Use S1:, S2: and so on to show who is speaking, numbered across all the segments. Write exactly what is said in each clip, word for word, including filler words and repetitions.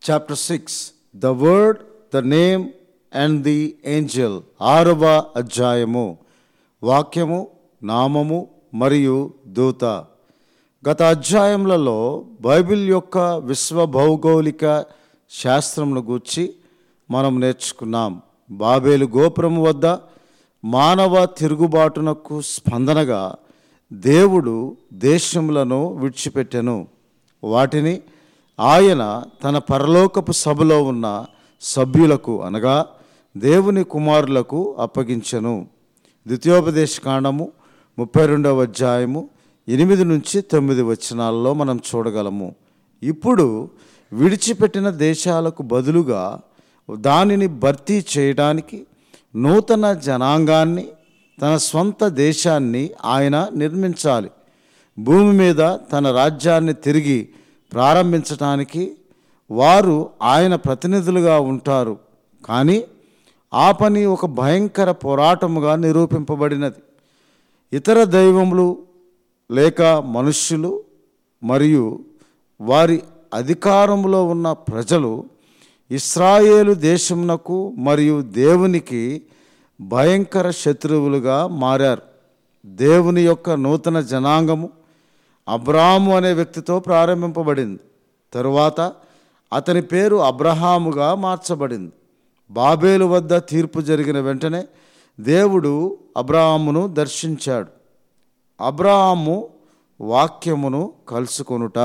S1: Chapter six the word the name and the angel. ఆరవ అధ్యాయము. వాక్యము, నామము మరియు దూత. గత అధ్యాయములలో బైబిల్ యొక్క విశ్వ భౌగోళిక శాస్త్రమును గూర్చి మనం నేర్చుకున్నాం. బాబేలు గోపురము వద్ద మానవ తిరుగుబాటునకు స్పందనగా దేవుడు దేశములను విడిచిపెట్టెను. వాటిని ఆయన తన పరలోకపు సభలో ఉన్న సభ్యులకు అనగా దేవుని కుమారులకు అప్పగించెను. ద్వితీయోపదేశ కాండము ముప్పై రెండవ అధ్యాయము ఎనిమిది నుంచి తొమ్మిది వచనాల్లో మనం చూడగలము. ఇప్పుడు విడిచిపెట్టిన దేశాలకు బదులుగా దానిని భర్తీ చేయడానికి నూతన జనాంగాన్ని, తన స్వంత దేశాన్ని ఆయన నిర్మించాలి. భూమి మీద తన రాజ్యాన్ని తిరిగి ప్రారంభించటానికి వారు ఆయన ప్రతినిధులుగా ఉంటారు. కానీ ఆ పని ఒక భయంకర పోరాటముగా నిరూపింపబడినది. ఇతర దైవములు లేక మనుష్యులు మరియు వారి అధికారంలో ఉన్న ప్రజలు ఇశ్రాయేలు దేశమునకు మరియు దేవునికి భయంకర శత్రువులుగా మారారు. దేవుని యొక్క నూతన జనాంగము అబ్రాహాము అనే వ్యక్తితో ప్రారంభింపబడింది. తరువాత అతని పేరు అబ్రహాముగా మార్చబడింది. బాబేలు వద్ద తీర్పు జరిగిన వెంటనే దేవుడు అబ్రహామును దర్శించాడు. అబ్రహాము వాక్యమును కలుసుకొనుట.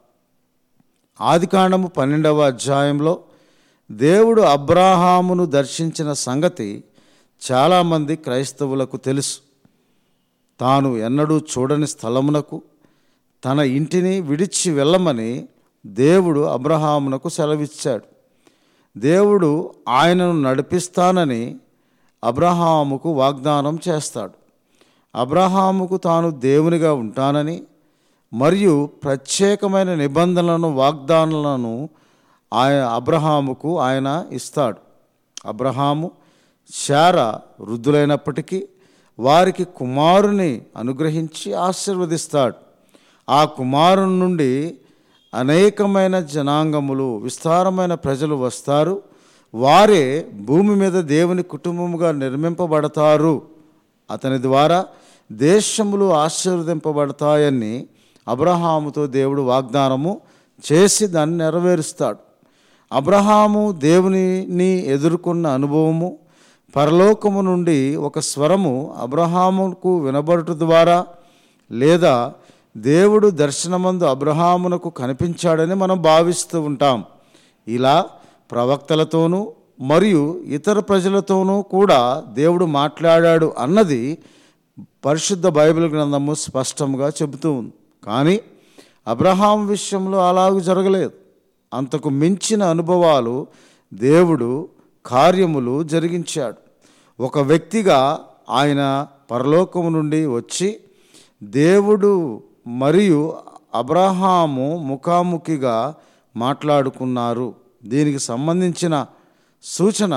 S1: ఆదికాండము పన్నెండవ అధ్యాయంలో దేవుడు అబ్రహామును దర్శించిన సంగతి చాలామంది క్రైస్తవులకు తెలుసు. తాను ఎన్నడూ చూడని స్థలమునకు తన ఇంటిని విడిచి వెళ్ళమని దేవుడు అబ్రహామునకు సెలవిచ్చాడు. దేవుడు ఆయనను నడిపిస్తానని అబ్రహాముకు వాగ్దానం చేస్తాడు. అబ్రహాముకు తాను దేవునిగా ఉంటానని మరియు ప్రత్యేకమైన నిబంధనలను, వాగ్దానాలను ఆయన అబ్రహాముకు ఆయన ఇస్తాడు. అబ్రహాము, శారా వృద్ధులైనప్పటికీ వారికి కుమారుని అనుగ్రహించి ఆశీర్వదిస్తాడు. ఆ కుమారుని నుండి అనేకమైన జనాంగములు, విస్తారమైన ప్రజలు వస్తారు. వారే భూమి మీద దేవుని కుటుంబముగా నిర్మింపబడతారు. అతని ద్వారా దేశములు ఆశీర్వదింపబడతాయని అబ్రహాముతో దేవుడు వాగ్దానము చేసి దాన్ని నెరవేరుస్తాడు. అబ్రహాము దేవునిని ఎదుర్కొన్న అనుభవము, పరలోకము నుండి ఒక స్వరము అబ్రహాముకు వినబడుట ద్వారా లేదా దేవుడు దర్శనమందు అబ్రహామునకు కనిపించాడని మనం భావిస్తూ ఉంటాం. ఇలా ప్రవక్తలతోనూ మరియు ఇతర ప్రజలతోనూ కూడా దేవుడు మాట్లాడాడు అన్నది పరిశుద్ధ బైబిల్ గ్రంథము స్పష్టంగా చెబుతూ ఉంది. కానీ అబ్రహాం విషయంలో అలాగూ జరగలేదు. అంతకు మించిన అనుభవాలు దేవుడు కార్యములు జరిగించాడు. ఒక వ్యక్తిగా ఆయన పరలోకము నుండి వచ్చి దేవుడు మరియు అబ్రహాము ముఖాముఖిగా మాట్లాడుకున్నారు. దీనికి సంబంధించిన సూచన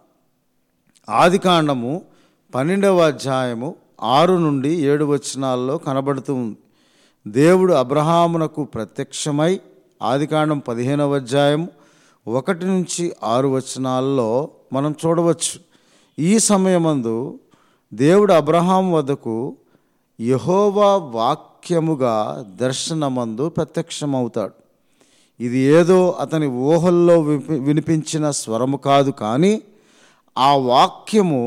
S1: ఆదికాండము పన్నెండవ అధ్యాయము ఆరు నుండి ఏడు వచనాల్లో కనబడుతూ ఉంది. దేవుడు అబ్రహామునకు ప్రత్యక్షమై ఆదికాండం పదిహేనవ అధ్యాయం ఒకటి నుంచి ఆరు వచనాల్లో మనం చూడవచ్చు. ఈ సమయమందు దేవుడు అబ్రహాము వద్దకు యెహోవా వాక్యముగా దర్శనమందు ప్రత్యక్షమవుతాడు. ఇది ఏదో అతని ఊహల్లో వినిపించిన స్వరము కాదు, కానీ ఆ వాక్యము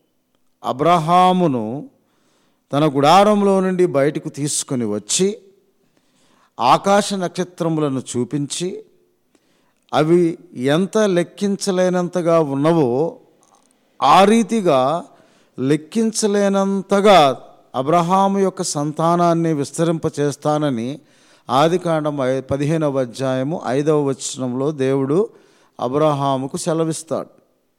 S1: అబ్రహామును తన గుడారంలో నుండి బయటకు తీసుకొని వచ్చి ఆకాశ నక్షత్రములను చూపించి అవి ఎంత లెక్కించలేనంతగా ఉన్నవో ఆ రీతిగా లెక్కించలేనంతగా అబ్రహాము యొక్క సంతానాన్ని విస్తరింపచేస్తానని ఆదికాండం పదిహేనవ అధ్యాయము ఐదవ వచనంలో దేవుడు అబ్రహాముకు సెలవిస్తాడు.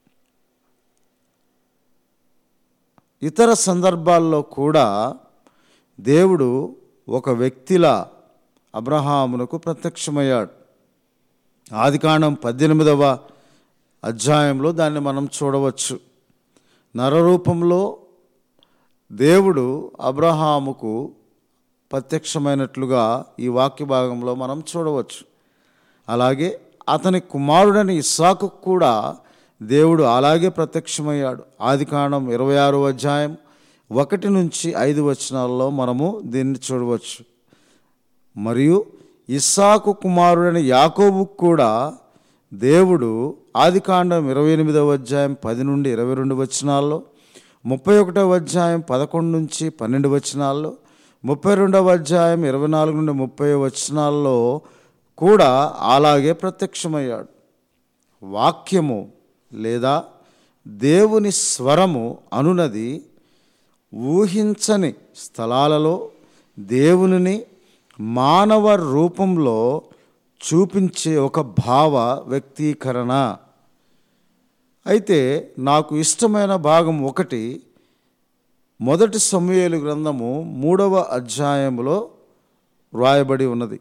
S1: ఇతర సందర్భాల్లో కూడా దేవుడు ఒక వ్యక్తిలా అబ్రహామునకు ప్రత్యక్షమయ్యాడు. ఆదికాండం పద్దెనిమిదవ అధ్యాయంలో దాన్ని మనం చూడవచ్చు. నరరూపంలో దేవుడు అబ్రహాముకు ప్రత్యక్షమైనట్లుగా ఈ వాక్య భాగంలో మనం చూడవచ్చు. అలాగే అతని కుమారుడని ఇస్సాకు కూడా దేవుడు అలాగే ప్రత్యక్షమయ్యాడు. ఆదికాండం ఇరవై ఆరో అధ్యాయం ఒకటి నుంచి ఐదు వచనాల్లో మనము దీన్ని చూడవచ్చు. మరియు ఇస్సాకు కుమారుడైన యాకోబుకు కూడా దేవుడు ఆదికాండం ఇరవై ఎనిమిదవ అధ్యాయం పది నుండి ఇరవై రెండు వచనాల్లో, ముప్పై ఒకటవ అధ్యాయం పదకొండు నుంచి పన్నెండు వచనాల్లో, ముప్పై రెండవ అధ్యాయం ఇరవై నాలుగు నుండి ముప్పై వచనాల్లో కూడా అలాగే ప్రత్యక్షమయ్యాడు. వాక్యము లేదా దేవుని స్వరము అనునది ఊహించని స్థలాలలో దేవునిని మానవ రూపంలో చూపించే ఒక భావ వ్యక్తీకరణ. అయితే నాకు ఇష్టమైన భాగం ఒకటి మొదటి సమూయేలు గ్రంథము మూడవ అధ్యాయంలో వ్రాయబడి ఉన్నది.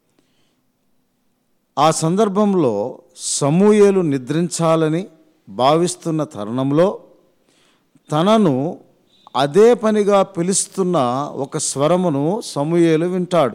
S1: ఆ సందర్భంలో సమూయేలు నిద్రించాలని భావిస్తున్న తరుణంలో తనను అదే పనిగా పిలుస్తున్న ఒక స్వరమును సమూయేలు వింటాడు.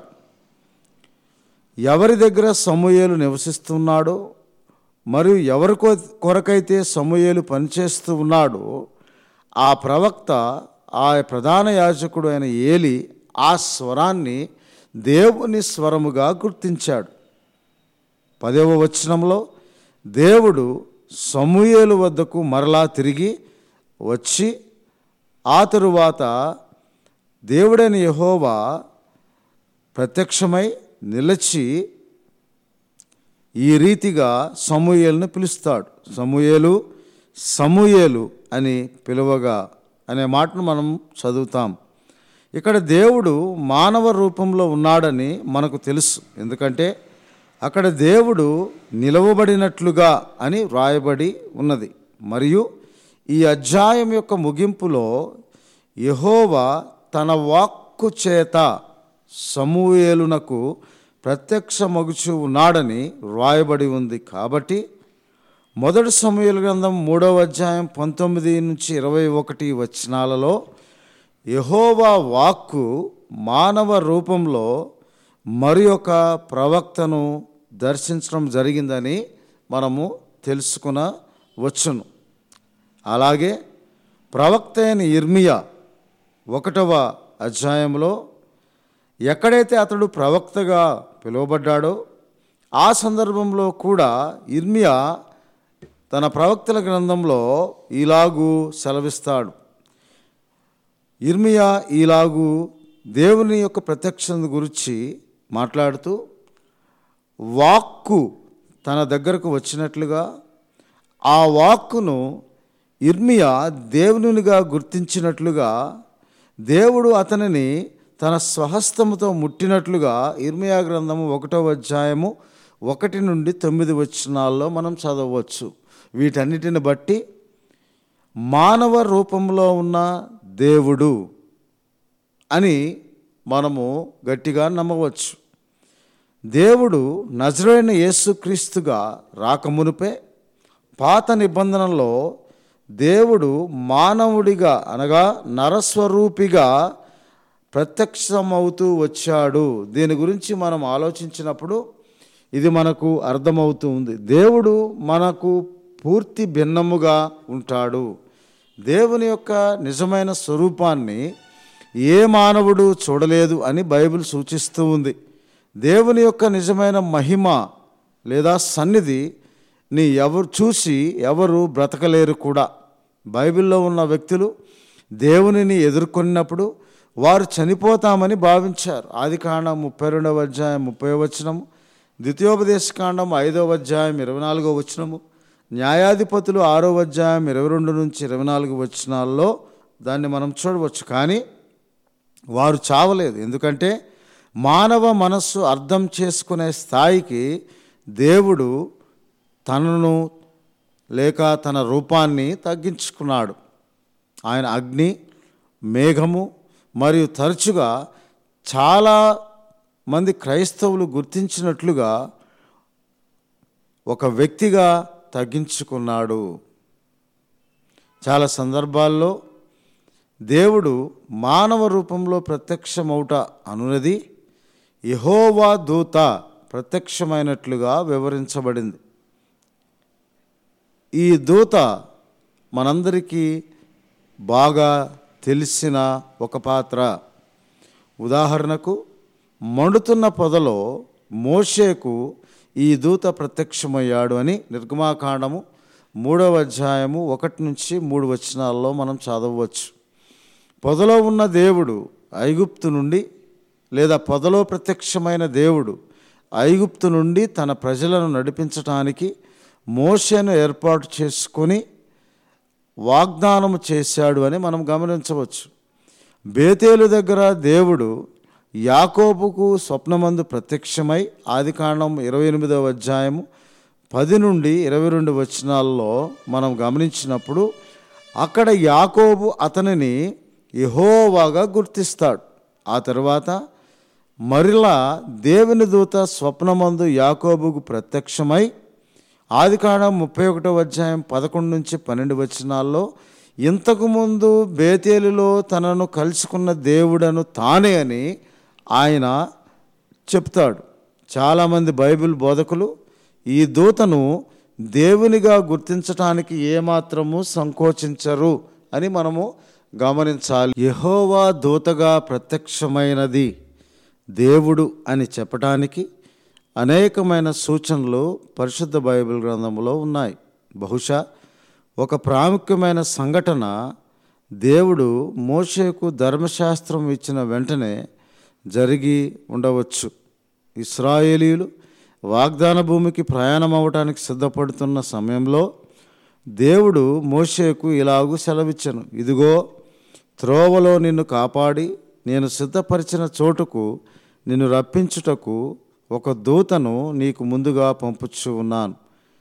S1: ఎవరి దగ్గర సమూయేలు నివసిస్తున్నాడో మరియు ఎవరి కొరకైతే సమూయేలు పనిచేస్తూ ఉన్నాడో ఆ ప్రవక్త, ఆ ప్రధాన యాజకుడు అయిన ఏలి ఆ స్వరాన్ని దేవుని స్వరముగా గుర్తించాడు. పదవ వచనంలో దేవుడు సమూయేలు వద్దకు మరలా తిరిగి వచ్చి ఆ తరువాత దేవుడైన యెహోవా ప్రత్యక్షమై నిలిచి ఈ రీతిగా సమూయేలును పిలుస్తాడు. సమూయేలు సమూయేలు అని పిలువగా అనే మాటను మనం చదువుతాం. ఇక్కడ దేవుడు మానవ రూపంలో ఉన్నాడని మనకు తెలుసు. ఎందుకంటే అక్కడ దేవుడు నిలవబడినట్లుగా అని వ్రాయబడి ఉన్నది. మరియు ఈ అధ్యాయం యొక్క ముగింపులో యెహోవా తన వాక్కు చేత సమూయేలునకు ప్రత్యక్షమగుచు ఉన్నాడని వ్రాయబడి ఉంది. కాబట్టి మొదటి సమూయేలు గ్రంథం మూడవ అధ్యాయం పంతొమ్మిది నుంచి ఇరవై ఒకటి వచనాలలో యెహోవా వాక్కు మానవ రూపంలో మరి ఒక ప్రవక్తను దర్శించడం జరిగిందని మనము తెలుసుకొనవచ్చును. అలాగే ప్రవక్త అయిన ఇర్మియా ఒకటవ అధ్యాయంలో ఎక్కడైతే అతడు ప్రవక్తగా పిలువబడ్డాడో ఆ సందర్భంలో కూడా ఇర్మియా తన ప్రవక్తల గ్రంథంలో ఇలాగూ సెలవిస్తాడు. ఇర్మియా ఇలాగూ దేవుని యొక్క ప్రత్యక్షత గురించి మాట్లాడుతూ, వాక్కు తన దగ్గరకు వచ్చినట్లుగా ఆ వాక్కును ఇర్మియా దేవునిగా గుర్తించినట్లుగా దేవుడు అతనిని తన స్వహస్తముతో ముట్టినట్లుగా ఇర్మియా గ్రంథము ఒకటవ అధ్యాయము ఒకటి నుండి తొమ్మిది వచనాల్లో మనం చదవవచ్చు. వీటన్నిటిని బట్టి మానవ రూపంలో ఉన్న దేవుడు అని మనము గట్టిగా నమ్మవచ్చు. దేవుడు నజరేయుడైన యేసుక్రీస్తుగా రాకమునుపే పాత నిబంధనలో దేవుడు మానవుడిగా అనగా నరస్వరూపిగా ప్రత్యక్షమవుతూ వచ్చాడు. దీని గురించి మనం ఆలోచించినప్పుడు ఇది మనకు అర్థమవుతూ ఉంది. దేవుడు మనకు పూర్తి భిన్నముగా ఉంటాడు. దేవుని యొక్క నిజమైన స్వరూపాన్ని ఏ మానవుడు చూడలేదు అని బైబిల్ సూచిస్తూ ఉంది. దేవుని యొక్క నిజమైన మహిమ లేదా సన్నిధి ని ఎవరు చూసి ఎవరు బ్రతకలేరు కూడా. బైబిల్లో ఉన్న వ్యక్తులు దేవునిని ఎదుర్కొన్నప్పుడు వారు చనిపోతామని భావించారు. ఆదికాండం ముప్పై రెండవ అధ్యాయం ముప్పై వచనము, ద్వితీయోపదేశకాండం ఐదవ అధ్యాయం ఇరవై నాలుగవ వచనము, న్యాయాధిపతులు ఆరో అధ్యాయం ఇరవై రెండు నుంచి ఇరవై నాలుగు వచనాల్లో దాన్ని మనం చూడవచ్చు. కానీ వారు చావలేదు. ఎందుకంటే మానవ మనస్సు అర్థం చేసుకునే స్థాయికి దేవుడు తనను లేక తన రూపాన్ని తగ్గించుకున్నాడు. ఆయన అగ్ని, మేఘము మరియు తరచుగా చాలా మంది క్రైస్తవులు గుర్తించినట్లుగా ఒక వ్యక్తిగా తగ్గించుకున్నాడు. చాలా సందర్భాల్లో దేవుడు మానవ రూపంలో ప్రత్యక్షమౌట అనునది యెహోవా దూత ప్రత్యక్షమైనట్లుగా వివరించబడింది. ఈ దూత మనందరికీ బాగా తెలిసిన ఒక పాత్ర. ఉదాహరణకు, మండుతున్న పొదలో మోషేకు ఈ దూత ప్రత్యక్షమయ్యాడు అని నిర్గమాకాండము మూడవ అధ్యాయము ఒకటి నుంచి మూడు వచనాల్లో మనం చదవవచ్చు. పొదలో ఉన్న దేవుడు ఐగుప్తు నుండి, లేదా పొదలో ప్రత్యక్షమైన దేవుడు ఐగుప్తు నుండి తన ప్రజలను నడిపించటానికి మోషేను ఏర్పాటు చేసుకొని వాగ్దానము చేశాడు అని మనం గమనించవచ్చు. బేతేలు దగ్గర దేవుడు యాకోబుకు స్వప్నమందు ప్రత్యక్షమై ఆదికాండం ఇరవై ఎనిమిదవ అధ్యాయము పది నుండి ఇరవై రెండు వచనాల్లో మనం గమనించినప్పుడు అక్కడ యాకోబు అతనిని యెహోవాగా గుర్తిస్తాడు. ఆ తర్వాత మరలా దేవుని దూత స్వప్నమందు యాకోబుకు ప్రత్యక్షమై ఆదికాండం ముప్పై ఒకటవ అధ్యాయం పదకొండు నుంచి పన్నెండు వచనాల్లో ఇంతకుముందు బేతేలులో తనను కలుసుకున్న దేవుడను తానే అని ఆయన చెప్తాడు. చాలామంది బైబిల్ బోధకులు ఈ దూతను దేవునిగా గుర్తించటానికి ఏమాత్రము సంకోచించరు అని మనము గమనించాలి. యెహోవా దూతగా ప్రత్యక్షమైనది దేవుడు అని చెప్పటానికి అనేకమైన సూచనలు పరిశుద్ధ బైబిల్ గ్రంథంలో ఉన్నాయి. బహుశా ఒక ప్రాముఖ్యమైన సంఘటన దేవుడు మోషేకు ధర్మశాస్త్రం ఇచ్చిన వెంటనే జరిగి ఉండవచ్చు. ఇశ్రాయేలీయులు వాగ్దాన భూమికి ప్రయాణం అవ్వటానికి సిద్ధపడుతున్న సమయంలో దేవుడు మోషేకు ఇలాగూ సెలవిచ్చెను, ఇదిగో త్రోవలో నిన్ను కాపాడి నేను సిద్ధపరిచిన చోటుకు నిన్ను రప్పించుటకు ఒక దూతను నీకు ముందుగా పంపుచు ఉన్నాను.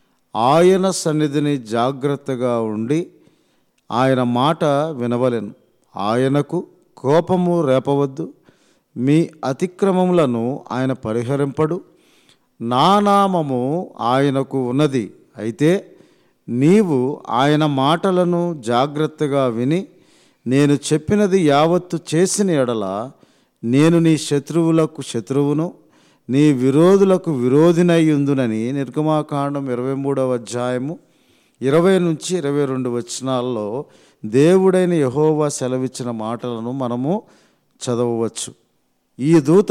S1: ఆయన సన్నిధిని జాగ్రత్తగా ఉండి ఆయన మాట వినవలెను. ఆయనకు కోపము రేపవద్దు. మీ అతిక్రమములను ఆయన పరిహరింపడు. నా నామము ఆయనకు ఉన్నది. అయితే నీవు ఆయన మాటలను జాగ్రత్తగా విని నేను చెప్పినది యావత్తు చేసిన ఎడల నేను నీ శత్రువులకు శత్రువును, నీ విరోధులకు విరోధినయ్యుందునని నిర్గమాకాండం ఇరవై మూడవ అధ్యాయము ఇరవై నుంచి ఇరవై రెండు వచనాల్లో దేవుడైన యెహోవా సెలవిచ్చిన మాటలను మనము చదవవచ్చు. ఈ దూత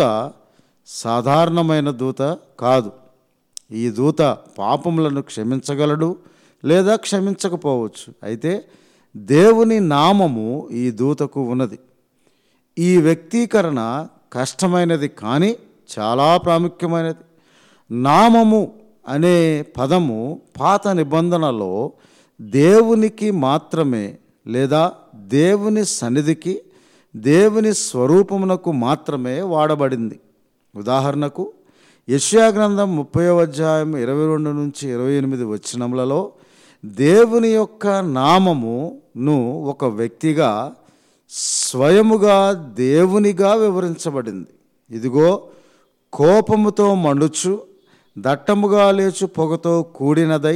S1: సాధారణమైన దూత కాదు. ఈ దూత పాపములను క్షమించగలడు లేదా క్షమించకపోవచ్చు. అయితే దేవుని నామము ఈ దూతకు ఉన్నది. ఈ వ్యక్తీకరణ కష్టమైనది కానీ చాలా ప్రాముఖ్యమైనది. నామము అనే పదము పాత నిబంధనలో దేవునికి మాత్రమే లేదా దేవుని సన్నిధికి, దేవుని స్వరూపమునకు మాత్రమే వాడబడింది. ఉదాహరణకు యెషయా గ్రంథం ముప్పైవ అధ్యాయం ఇరవై రెండు నుంచి ఇరవై ఎనిమిది వచనములలో దేవుని యొక్క నామమును ఒక వ్యక్తిగా స్వయముగా దేవునిగా వివరించబడింది. ఇదిగో కోపముతో మండుచు దట్టముగా లేచు పొగతో కూడినదై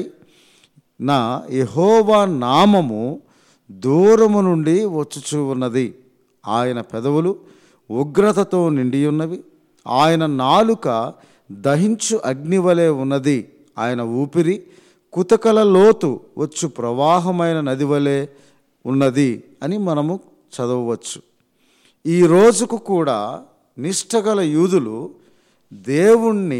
S1: నా యెహోవా నామము దూరము నుండి వచ్చుచూ ఉన్నది. ఆయన పెదవులు ఉగ్రతతో నిండి ఉన్నవి. ఆయన నాలుక దహించు అగ్నివలే ఉన్నది. ఆయన ఊపిరి కుతకల లోతు వచ్చు ప్రవాహమైన నది వలె ఉన్నది అని మనము చదవవచ్చు. ఈ రోజుకు కూడా నిష్ఠగల యూదులు దేవుణ్ణి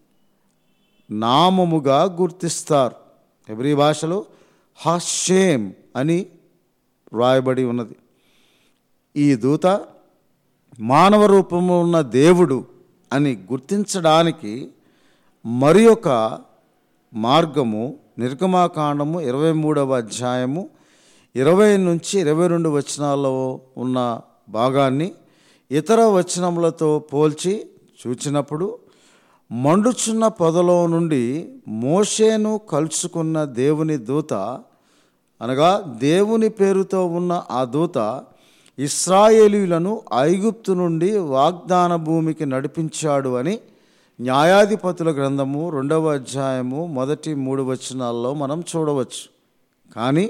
S1: నామముగా గుర్తిస్తారు. హెబ్రీ భాషలో హషేమ్ అని వ్రాయబడి ఉన్నది. ఈ దూత మానవ రూపంలో ఉన్న దేవుడు అని గుర్తించడానికి మరి ఒక మార్గము నిర్గమాకాండము ఇరవై మూడవ అధ్యాయము ఇరవై నుంచి ఇరవై రెండు వచనాల్లో ఉన్న భాగాన్ని ఇతర వచనములతో పోల్చి చూచినప్పుడు మండుచున్న పొదలో నుండి మోషేను కలుసుకున్న దేవుని దూత, అనగా దేవుని పేరుతో ఉన్న ఆ దూత ఇశ్రాయేలీయులను ఐగుప్తు నుండి వాగ్దాన భూమికి నడిపించాడు అని న్యాయాధిపతుల గ్రంథము రెండవ అధ్యాయము మొదటి మూడు వచనాల్లో మనం చూడవచ్చు. కానీ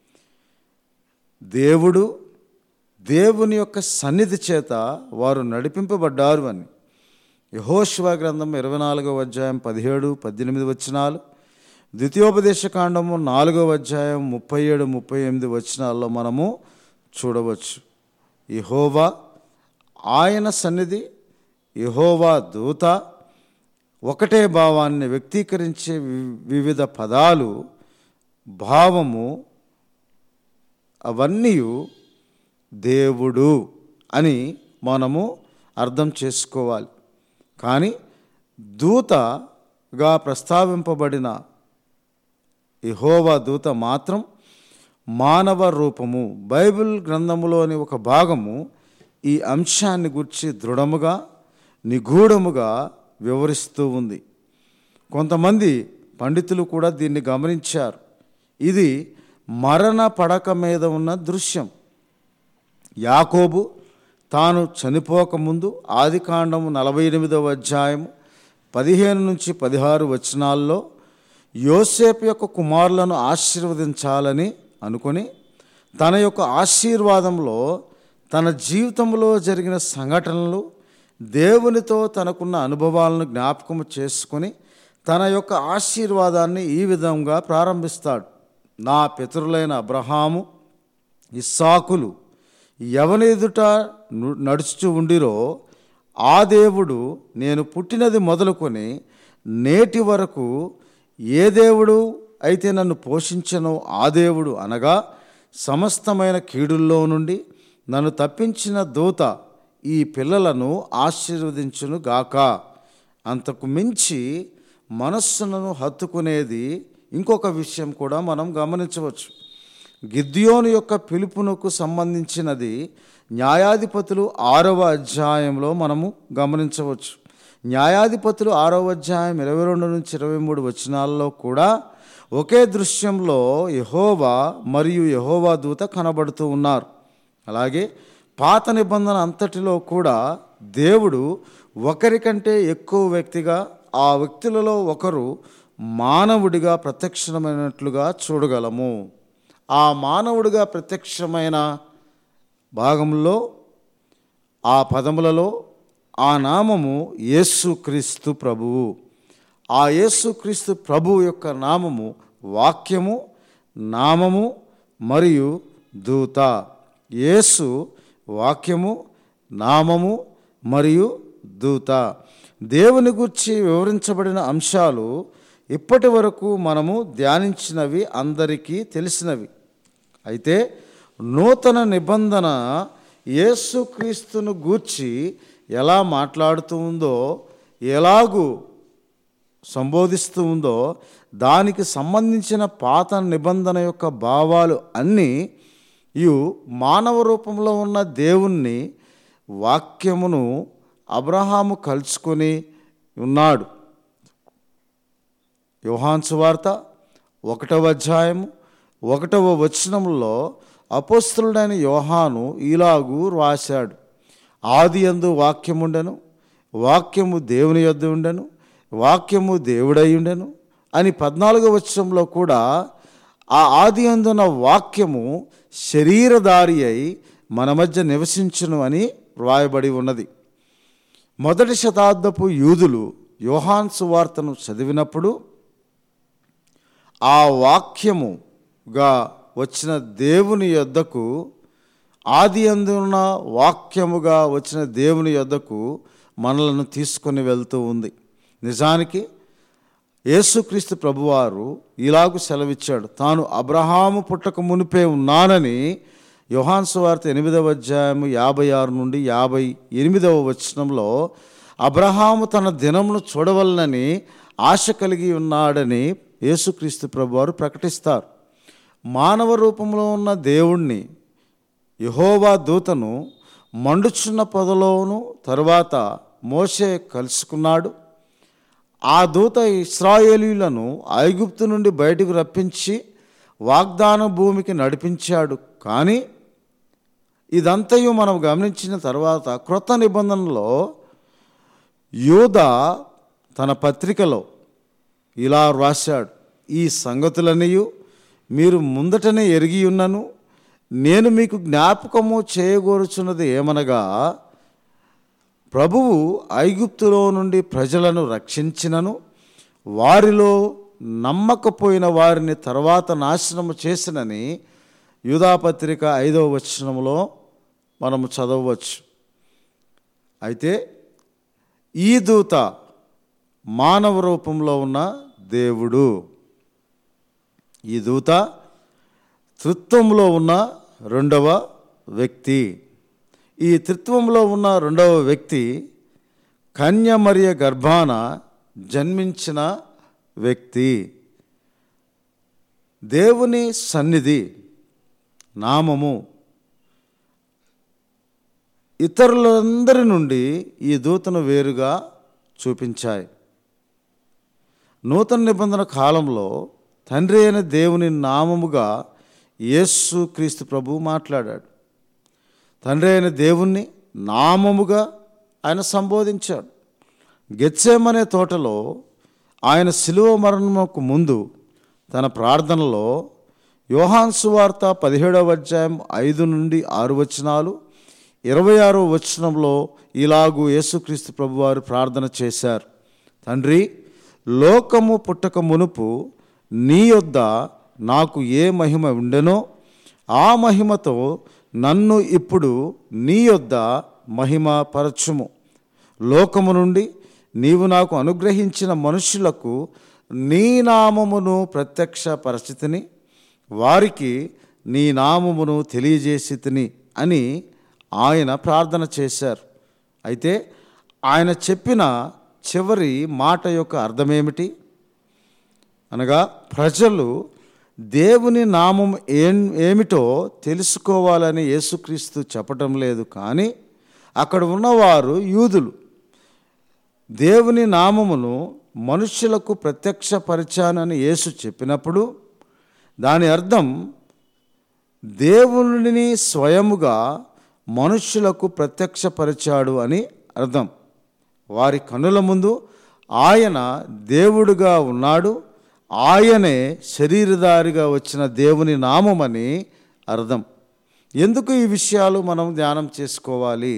S1: దేవుడు దేవుని యొక్క సన్నిధి చేత వారు నడిపింపబడ్డారు అని, యెహోషువ గ్రంథం ఇరవై నాలుగవ అధ్యాయం పదిహేడు పద్దెనిమిది వచనాలు, ద్వితీయోపదేశ కాండము నాలుగవ అధ్యాయం ముప్పై ఏడు ముప్పై ఎనిమిది వచనాల్లో మనము చూడవచ్చు. యెహోవా, ఆయన సన్నిధి, యెహోవా దూత ఒకటే భావాన్ని వ్యక్తీకరించే వివిధ పదాలు, భావము అవన్నీ దేవుడు అని మనము అర్థం చేసుకోవాలి. కానీ దూతగా ప్రస్తావింపబడిన యెహోవా దూత మాత్రం మానవ రూపము. బైబిల్ గ్రంథములోని ఒక భాగము ఈ అంశాన్ని గురించి దృఢముగా నిగూఢముగా వివరిస్తూ ఉంది. కొంతమంది పండితులు కూడా దీన్ని గమనించారు. ఇది మరణ పడక మీద ఉన్న దృశ్యం. యాకోబు తాను చనిపోకముందు ఆదికాండము నలభై ఎనిమిదవ అధ్యాయము పదిహేను నుంచి పదహారు వచనాల్లో యోసేపు యొక్క కుమారులను ఆశీర్వదించాలని అనుకొని తన యొక్క ఆశీర్వాదంలో తన జీవితంలో జరిగిన సంఘటనలు, దేవునితో తనకున్న అనుభవాలను జ్ఞాపకం చేసుకొని తన యొక్క ఆశీర్వాదాన్ని ఈ విధంగా ప్రారంభిస్తాడు. నా పితరులైన అబ్రహాము, ఇస్సాకులు ఎవని ఎదుట నడుచుచు ఉండిరో ఆ దేవుడు నేను పుట్టినది మొదలుకొని నేటి వరకు ఏ దేవుడు అయితే నన్ను పోషించనో ఆ దేవుడు, అనగా సమస్తమైన కీడుల్లో నుండి నన్ను తప్పించిన దూత ఈ పిల్లలను ఆశీర్వదించును గాక. అంతకు మించి మనస్సును హత్తుకునేది ఇంకొక విషయం కూడా మనం గమనించవచ్చు. గిద్యోను యొక్క పిలుపునకు సంబంధించినది న్యాయాధిపతులు ఆరవ అధ్యాయంలో మనము గమనించవచ్చు. న్యాయాధిపతులు ఆరవ అధ్యాయం ఇరవై రెండు నుంచి ఇరవై మూడు వచనాల్లో కూడా ఒకే దృశ్యంలో యెహోవా మరియు యెహోవా దూత కనబడుతూ ఉన్నారు. అలాగే పాత నిబంధన అంతటిలో కూడా దేవుడు ఒకరికంటే ఎక్కువ వ్యక్తిగా, ఆ వ్యక్తులలో ఒకరు మానవుడిగా ప్రత్యక్షమైనట్లుగా చూడగలము. ఆ మానవుడిగా ప్రత్యక్షమైన భాగంలో, ఆ పదములలో ఆ నామము యేసుక్రీస్తు ప్రభువు. ఆ యేసుక్రీస్తు ప్రభువు యొక్క నామము వాక్యము, నామము మరియు దూత. యేసు వాక్యము, నామము మరియు దూత. దేవుని గురించి వివరించబడిన అంశాలు ఇప్పటి వరకు మనము ధ్యానించినవి, అందరికీ తెలిసినవి. అయితే నూతన నిబంధన యేసుక్రీస్తును గూర్చి ఎలా మాట్లాడుతూ ఉందో, ఎలాగూ సంబోధిస్తూ ఉందో, దానికి సంబంధించిన పాత నిబంధన యొక్క భావాలు అన్నీ ఇవి మానవ రూపంలో ఉన్న దేవుణ్ణి, వాక్యమును అబ్రహాము కలుసుకొని ఉన్నాడు. యోహాను సువార్త ఒకటవ అధ్యాయము ఒకటవ వచనంలో అపోస్తలుడైన యోహాను ఇలాగూ రాశాడు: ఆది యందు వాక్యముండెను, వాక్యము దేవుని యొద్ద ఉండెను, వాక్యము దేవుడై ఉండెను అని పద్నాలుగవ వచనంలో కూడా ఆ ఆది యందున్న వాక్యము శరీరధారి అయి మన మధ్య నివసించును అని వ్రాయబడి ఉన్నది. మొదటి శతాబ్దపు యూదులు యోహాను సువార్తను చదివినప్పుడు ఆ వాక్యముగా వచ్చిన దేవుని యొద్దకు, ఆది యందున్న వాక్యముగా వచ్చిన దేవుని యొద్దకు మనలను తీసుకొని వెళ్తూ ఉంది. నిజానికి యేసుక్రీస్తు ప్రభువారు ఇలాగూ సెలవిచ్చాడు: తాను అబ్రహాము పుట్టక మునిపే ఉన్నానని. యోహాను సువార్త ఎనిమిదవ అధ్యాయము యాభై ఆరు నుండి యాభై ఎనిమిదవ వచనంలో అబ్రహాము తన దినమును చూడవలనని ఆశ కలిగి ఉన్నాడని యేసుక్రీస్తు ప్రభువారు ప్రకటిస్తారు. మానవ రూపంలో ఉన్న దేవుణ్ణి, యెహోవా దూతను మండుచున్న పొదలోను తరువాత మోషే కలుసుకున్నాడు. ఆ దూత ఇశ్రాయేలీయులను ఐగుప్తు నుండి బయటకు రప్పించి వాగ్దాన భూమికి నడిపించాడు. కానీ ఇదంతయు మనం గమనించిన తర్వాత క్రొత్త నిబంధనలో యూదా తన పత్రికలో ఇలా రాశాడు: ఈ సంగతులన్నీ మీరు ముందటనే ఎరిగి ఉన్నను, నేను మీకు జ్ఞాపకము చేయగోరుచున్నది ఏమనగా, ప్రభువు ఐగుప్తులో నుండి ప్రజలను రక్షించినను వారిలో నమ్మకపోయిన వారిని తర్వాత నాశనము చేసినని యూదాపత్రిక ఐదవ వచనంలో మనము చదవవచ్చు. అయితే ఈ దూత మానవ రూపంలో ఉన్న దేవుడు, ఈ దూత త్రిత్వంలో ఉన్న రెండవ వ్యక్తి. ఈ త్రిత్వంలో ఉన్న రెండవ వ్యక్తి కన్యమరియ గర్భాన జన్మించిన వ్యక్తి. దేవుని సన్నిధి నామము ఇతరులందరి నుండి ఈ దూతను వేరుగా చూపించాయి. నూతన నిబంధన కాలంలో తండ్రి అయిన దేవుని నామముగా యేసు క్రీస్తు ప్రభువు మాట్లాడాడు. తండ్రి అయిన దేవుణ్ణి నామముగా ఆయన సంబోధించాడు. గెత్సేమనే తోటలో ఆయన శిలువ మరణముకు ముందు తన ప్రార్థనలో యోహాను సువార్త పదిహేడవ అధ్యాయం ఐదు నుండి ఆరు వచనాలు, ఇరవై ఆరో వచనంలో ఇలాగూ యేసుక్రీస్తు ప్రభువారు ప్రార్థన చేశారు. తండ్రి, లోకము పుట్టక మునుపు నీ యొద్ద నాకు ఏ మహిమ ఉండెనో ఆ మహిమతో నన్ను ఇప్పుడు నీ యొద్ద మహిమ పరచుము. లోకము నుండి నీవు నాకు అనుగ్రహించిన మనుషులకు నీ నామమును ప్రత్యక్ష పరిస్థితిని వారికి నీ నామమును తెలియజేసి తిని అని ఆయన ప్రార్థన చేశారు. అయితే ఆయన చెప్పిన చివరి మాట యొక్క అర్థమేమిటి అనగా, ప్రజలు దేవుని నామం ఏం ఏమిటో తెలుసుకోవాలని యేసుక్రీస్తు చెప్పటం లేదు, కానీ అక్కడ ఉన్నవారు యూదులు. దేవుని నామమును మనుష్యులకు ప్రత్యక్షపరిచానని యేసు చెప్పినప్పుడు దాని అర్థం దేవునిని స్వయముగా మనుష్యులకు ప్రత్యక్షపరిచాడు అని అర్థం. వారి కనుల ముందు ఆయన దేవుడుగా ఉన్నాడు, ఆయనే శరీరధారిగా వచ్చిన దేవుని నామమని అర్థం. ఎందుకు ఈ విషయాలు మనం ధ్యానం చేసుకోవాలి?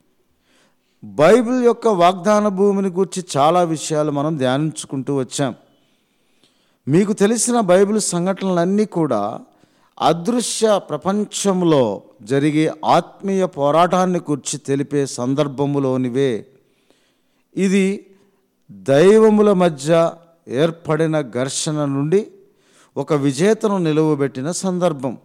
S1: బైబిల్ యొక్క వాగ్దాన భూమిని గురించి చాలా విషయాలు మనం ధ్యానించుకుంటూ వచ్చాం. మీకు తెలిసిన బైబిల్ సంఘటనలన్నీ కూడా అదృశ్య ప్రపంచంలో జరిగే ఆత్మీయ పోరాటాన్ని గురించి తెలిపే సందర్భములోనివే. ఇది దైవముల మధ్య ఏర్పడిన ఘర్షణ నుండి ఒక విజేతను నిలువబెట్టిన సందర్భం.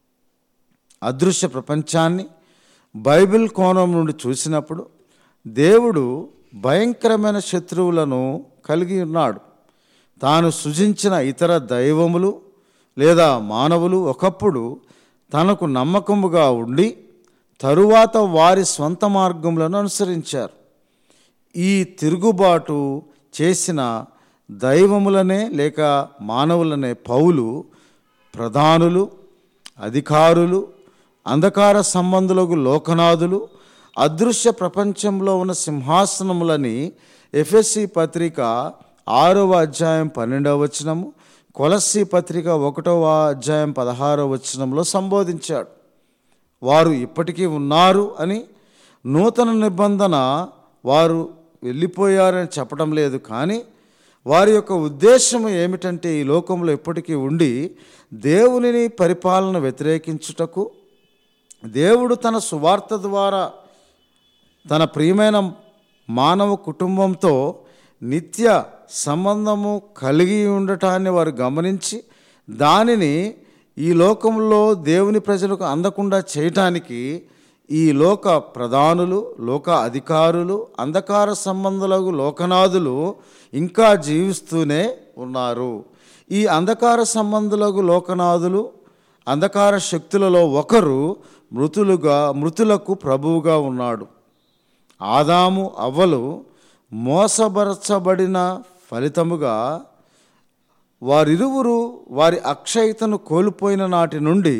S1: అదృశ్య ప్రపంచాన్ని బైబిల్ కోణం నుండి చూసినప్పుడు దేవుడు భయంకరమైన శత్రువులను కలిగి ఉన్నాడు. తాను సృజించిన ఇతర దైవములు లేదా మానవులు ఒకప్పుడు తనకు నమ్మకముగా ఉండి తరువాత వారి స్వంత మార్గములను అనుసరించారు. ఈ తిరుగుబాటు చేసిన దైవములనే లేక మానవులనే పౌలు ప్రధానులు, అధికారులు, అంధకార సంబంధులకు లోకనాథులు, అదృశ్య ప్రపంచంలో ఉన్న సింహాసనములని ఎఫెసీ పత్రిక ఆరవ అధ్యాయం పన్నెండవ వచనము, కొలస్సీ పత్రిక ఒకటవ అధ్యాయం పదహారవ వచనంలో సంబోధించాడు. వారు ఇప్పటికీ ఉన్నారు అని, నూతన నిబంధన వారు వెళ్ళిపోయారని చెప్పడం లేదు, కానీ వారి యొక్క ఉద్దేశం ఏమిటంటే ఈ లోకంలో ఎప్పటికీ ఉండి దేవునిని పరిపాలన వ్యతిరేకించుటకు, దేవుడు తన సువార్త ద్వారా తన ప్రియమైన మానవ కుటుంబంతో నిత్య సంబంధము కలిగి ఉండటాన్ని వారు గమనించి దానిని ఈ లోకంలో దేవుని ప్రజలకు అందకుండా చేయటానికి ఈ లోక ప్రధానులు, లోక అధికారులు, అంధకార సంబంధులకు లోకనాథులు ఇంకా జీవిస్తూనే ఉన్నారు. ఈ అంధకార సంబంధులకు లోకనాథులు, అంధకార శక్తులలో ఒకరు మృతులుగా మృతులకు ప్రభువుగా ఉన్నాడు. ఆదాము అవ్వలు మోసపరచబడిన ఫలితముగా వారిరువురు వారి అక్షయతను కోల్పోయిన నాటి నుండి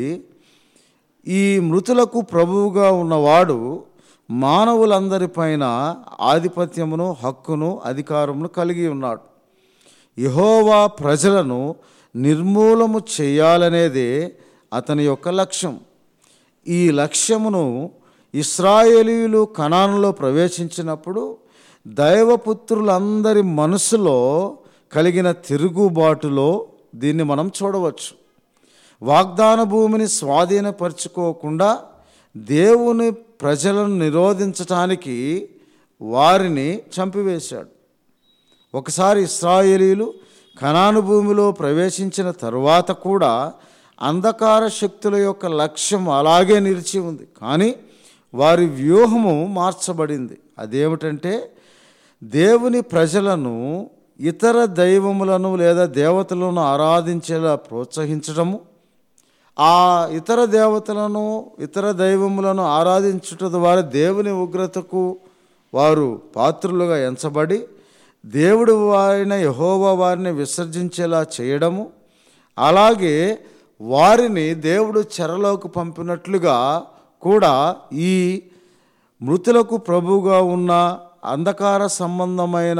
S1: ఈ మృతులకు ప్రభువుగా ఉన్నవాడు మానవులందరిపైన ఆధిపత్యమును, హక్కును, అధికారమును కలిగి ఉన్నాడు. యెహోవా ప్రజలను నిర్మూలము చేయాలనేదే అతని యొక్క లక్ష్యం. ఈ లక్ష్యమును ఇశ్రాయేలీయులు కనానులో ప్రవేశించినప్పుడు దైవపుత్రులందరి మనసులో కలిగిన తిరుగుబాటులో దీన్ని మనం చూడవచ్చు. వాగ్దాన భూమిని స్వాధీనపరచుకోకుండా దేవుని ప్రజలను నిరోధించటానికి వారిని చంపివేశాడు. ఒకసారి ఇశ్రాయేలీయులు కనాను భూమిలో ప్రవేశించిన తరువాత కూడా అంధకార శక్తుల యొక్క లక్ష్యం అలాగే నిలిచి ఉంది. కానీ వారి వ్యూహము మార్చబడింది. అదేమిటంటే దేవుని ప్రజలను ఇతర దైవములను లేదా దేవతలను ఆరాధించేలా ప్రోత్సహించడము, ఆ ఇతర దేవతలను ఇతర దైవములను ఆరాధించుట ద్వారా దేవుని ఉగ్రతకు వారు పాత్రులుగా ఎంచబడి దేవుడు వారిని యెహోవా వారిని విసర్జించేలా చేయడము, అలాగే వారిని దేవుడు చెరలోకి పంపినట్లుగా కూడా ఈ మృతులకు ప్రభువుగా ఉన్న అంధకార సంబంధమైన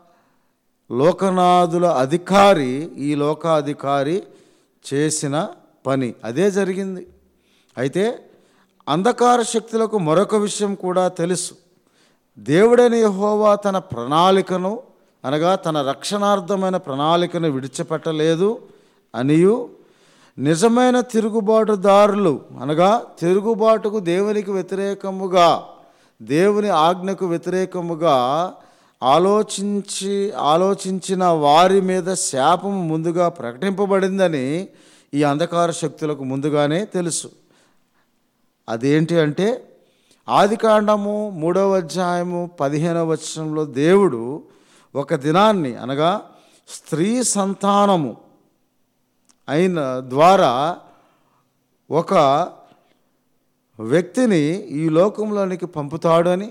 S1: లోకనాథుల అధికారి, ఈ లోకాధికారి చేసిన పని అదే జరిగింది. అయితే అంధకార శక్తులకు మరొక విషయం కూడా తెలుసు. దేవుడైన యెహోవా తన ప్రణాళికను అనగా తన రక్షణార్థమైన ప్రణాళికను విడిచిపెట్టలేదు అనియు, నిజమైన తిరుగుబాటుదారులు అనగా తిరుగుబాటుకు దేవునికి వ్యతిరేకముగా దేవుని ఆజ్ఞకు వ్యతిరేకముగా ఆలోచించి ఆలోచించిన వారి మీద శాపము ముందుగా ప్రకటింపబడిందని ఈ అంధకార శక్తులకు ముందుగానే తెలుసు. అదేంటి అంటే ఆదికాండము మూడవ అధ్యాయము పదిహేనవ వచనంలో దేవుడు ఒక దినాన్ని అనగా స్త్రీ సంతానము అయిన ద్వారా ఒక వ్యక్తిని ఈ లోకంలోనికి పంపుతాడు అని,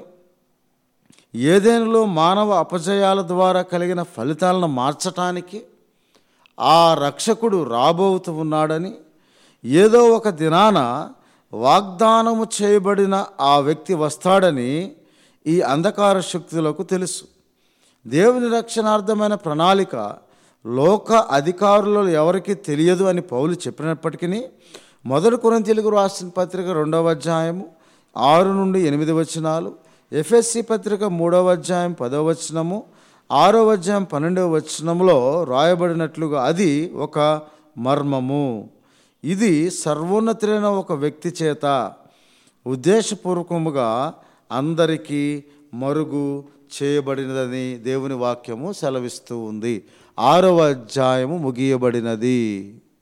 S1: ఏదైనాలో మానవ అపజయాల ద్వారా కలిగిన ఫలితాలను మార్చటానికి ఆ రక్షకుడు రాబోతూ ఉన్నాడని, ఏదో ఒక దినాన వాగ్దానము చేయబడిన ఆ వ్యక్తి వస్తాడని ఈ అంధకార శక్తులకు తెలుసు. దేవుని రక్షణార్థమైన ప్రణాళిక లోక అధికారులలో ఎవరికీ తెలియదు అని పౌలు చెప్పినప్పటికీ మొదటి కొరింథీయులకు రాసిన పత్రిక రెండవ అధ్యాయము ఆరు నుండి ఎనిమిది వచనాలు, ఎఫెసీ పత్రిక మూడవ అధ్యాయం పదవ వచనము, ఆరవ అధ్యాయం పన్నెండవ వచనంలో రాయబడినట్లుగా అది ఒక మర్మము. ఇది సర్వోన్నతులైన ఒక వ్యక్తి చేత ఉద్దేశపూర్వకముగా అందరికీ మరుగు చేయబడినదని దేవుని వాక్యము సెలవిస్తూ ఉంది. ఆరవ అధ్యాయము ముగియబడినది.